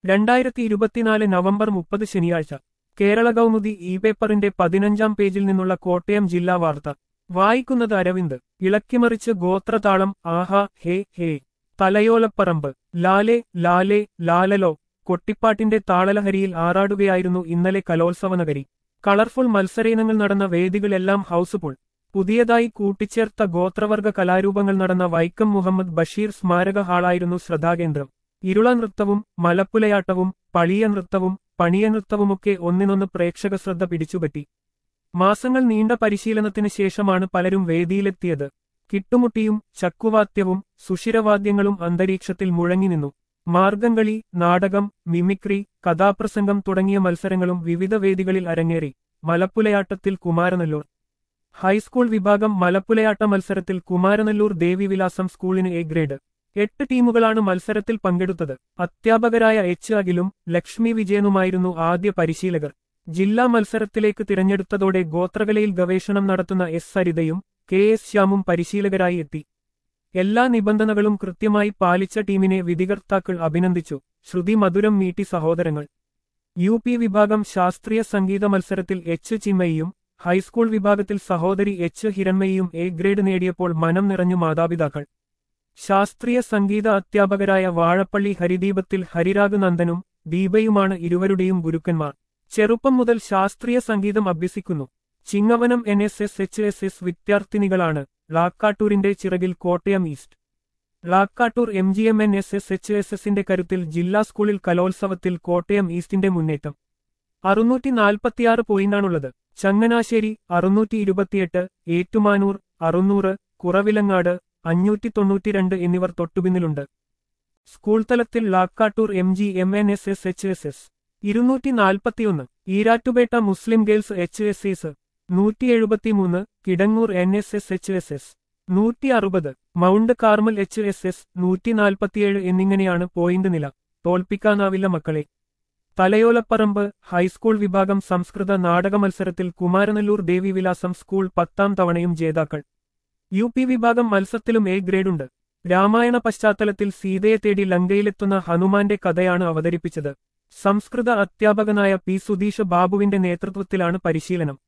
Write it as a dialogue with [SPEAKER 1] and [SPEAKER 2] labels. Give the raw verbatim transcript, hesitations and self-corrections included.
[SPEAKER 1] രണ്ടായിരത്തി ഇരുപത്തിനാല് നവംബർ മുപ്പത് ശനിയാഴ്ച കേരള കൗമുദി ഇ പേപ്പറിന്റെ പതിനഞ്ചാം പേജിൽ നിന്നുള്ള കോട്ടയം ജില്ലാ വാർത്ത വായിക്കുന്നത് അരവിന്ദ്. ഇളക്കിമറിച്ച് ഗോത്രതാളം ആഹാ ഹേ ഹേ. തലയോലപ്പറമ്പ്. ലാലേ ലാലേ ലാലലോ കൊട്ടിപ്പാട്ടിന്റെ താളലഹരിയിൽ ആറാടുകയായിരുന്നു ഇന്നലെ കലോത്സവനഗരി. കളർഫുൾ മത്സരയിനങ്ങൾ നടന്ന വേദികളെല്ലാം ഹൗസ്ഫുൾ. പുതിയതായി കൂട്ടിച്ചേർത്ത ഗോത്രവർഗ കലാരൂപങ്ങൾ നടന്ന വൈക്കം മുഹമ്മദ് ബഷീർ സ്മാരക ഹാളായിരുന്നു ശ്രദ്ധാകേന്ദ്രം. ഇരുള നൃത്തവും മലപ്പുലയാട്ടവും പളിയ നൃത്തവും പണിയ നൃത്തവുമൊക്കെ ഒന്നിനൊന്ന് പ്രേക്ഷക ശ്രദ്ധ പിടിച്ചുപറ്റി. മാസങ്ങൾ നീണ്ട പരിശീലനത്തിന് ശേഷമാണ് പലരും വേദിയിലെത്തിയത്. കിട്ടുമുട്ടിയും ചക്കുവാദ്യവും സുഷിരവാദ്യങ്ങളും അന്തരീക്ഷത്തിൽ മുഴങ്ങിനിന്നു. മാർഗംകളി, നാടകം, മിമിക്രി, കഥാപ്രസംഗം തുടങ്ങിയ മത്സരങ്ങളും വിവിധ വേദികളിൽ അരങ്ങേറി. മലപ്പുലയാട്ടത്തിൽ കുമാരനല്ലൂർ ഹൈസ്കൂൾ വിഭാഗം മലപ്പുലയാട്ട മത്സരത്തിൽ കുമാരനല്ലൂർ ദേവിവിലാസം സ്കൂളിന് എ ഗ്രേഡ്. എട്ട് ടീമുകളാണ് മത്സരത്തിൽ പങ്കെടുത്തത്. അധ്യാപകരായ എച്ച് അഖിലും ലക്ഷ്മി വിജയനുമായിരുന്നു ആദ്യ പരിശീലകർ. ജില്ലാ മത്സരത്തിലേക്ക് തിരഞ്ഞെടുത്തതോടെ ഗോത്രകലയിൽ ഗവേഷണം നടത്തുന്ന എസ് സരിതയും കെ എസ് ശ്യാമും പരിശീലകരായി എത്തി. എല്ലാ നിബന്ധനകളും കൃത്യമായി പാലിച്ച ടീമിനെ വിധികർത്താക്കൾ അഭിനന്ദിച്ചു. ശ്രുതി മധുരം മീട്ടി സഹോദരങ്ങൾ. യു പി വിഭാഗം ശാസ്ത്രീയ സംഗീത മത്സരത്തിൽ എച്ച് ചിന്മയിയും ഹൈസ്കൂൾ വിഭാഗത്തിൽ സഹോദരി എച്ച് ഹിരൺമയിയും എ ഗ്രേഡ് നേടിയപ്പോൾ മനം നിറഞ്ഞു മാതാപിതാക്കൾ. ശാസ്ത്രീയ സംഗീത അധ്യാപകരായ വാഴപ്പള്ളി ഹരിദീപത്തിൽ ഹരിരാഗ് നന്ദനും ദീപയുമാണ് ഇരുവരുടെയും ഗുരുക്കന്മാർ. ചെറുപ്പം മുതൽ ശാസ്ത്രീയ സംഗീതം അഭ്യസിക്കുന്നു. Chingavanam N S S H S S വിദ്യാർത്ഥിനികളാണ്. ലാക്കാട്ടൂരിന്റെ ചിറകിൽ Kottayam east. Lakkattoor M G M N S S H S എസിന്റെ കരുത്തിൽ ജില്ലാ സ്കൂളിൽ കലോത്സവത്തിൽ കോട്ടയം ഈസ്റ്റിന്റെ മുന്നേറ്റം. അറുന്നൂറ്റി നാൽപ്പത്തിയാറ് പോയിന്റാണുള്ളത്. ചങ്ങനാശ്ശേരി അറുന്നൂറ്റി ഇരുപത്തിയെട്ട്, ഏറ്റുമാനൂർ അറുന്നൂറ്, കുറവിലങ്ങാട് അഞ്ഞൂറ്റി തൊണ്ണൂറ്റിരണ്ട് എന്നിവർ തൊട്ടുപിന്നിലുണ്ട്. സ്കൂൾ തലത്തിൽ Lakkattoor M G M N S S H S S ഇരുന്നൂറ്റി നാൽപ്പത്തിയൊന്ന്, ഈരാറ്റുപേട്ട മുസ്ലിം ഗേൾസ് എച്ച് എസ് എസ് നൂറ്റി എഴുപത്തിമൂന്ന്, Kidangoor N S S H S S നൂറ്റി അറുപത്, Mount Carmel H S S നൂറ്റി നാൽപ്പത്തിയേഴ് എന്നിങ്ങനെയാണ് പോയിന്റ് നില. തോൽപ്പിക്കാനാവില്ല മക്കളെ. തലയോലപ്പറമ്പ് ഹൈസ്കൂൾ വിഭാഗം സംസ്കൃത നാടക മത്സരത്തിൽ കുമാരനല്ലൂർ ദേവിവിലാസം സ്കൂൾ പത്താം തവണയും ജേതാക്കൾ. യു പി വിഭാഗം മത്സരത്തിലും എ ഗ്രേഡുണ്ട്. രാമായണ പശ്ചാത്തലത്തിൽ സീതയെ തേടി ലങ്കയിലെത്തുന്ന ഹനുമാന്റെ കഥയാണ് അവതരിപ്പിച്ചത്. സംസ്കൃത അധ്യാപകനായ പി സുധീഷ് ബാബുവിന്റെ നേതൃത്വത്തിലാണ് പരിശീലനം.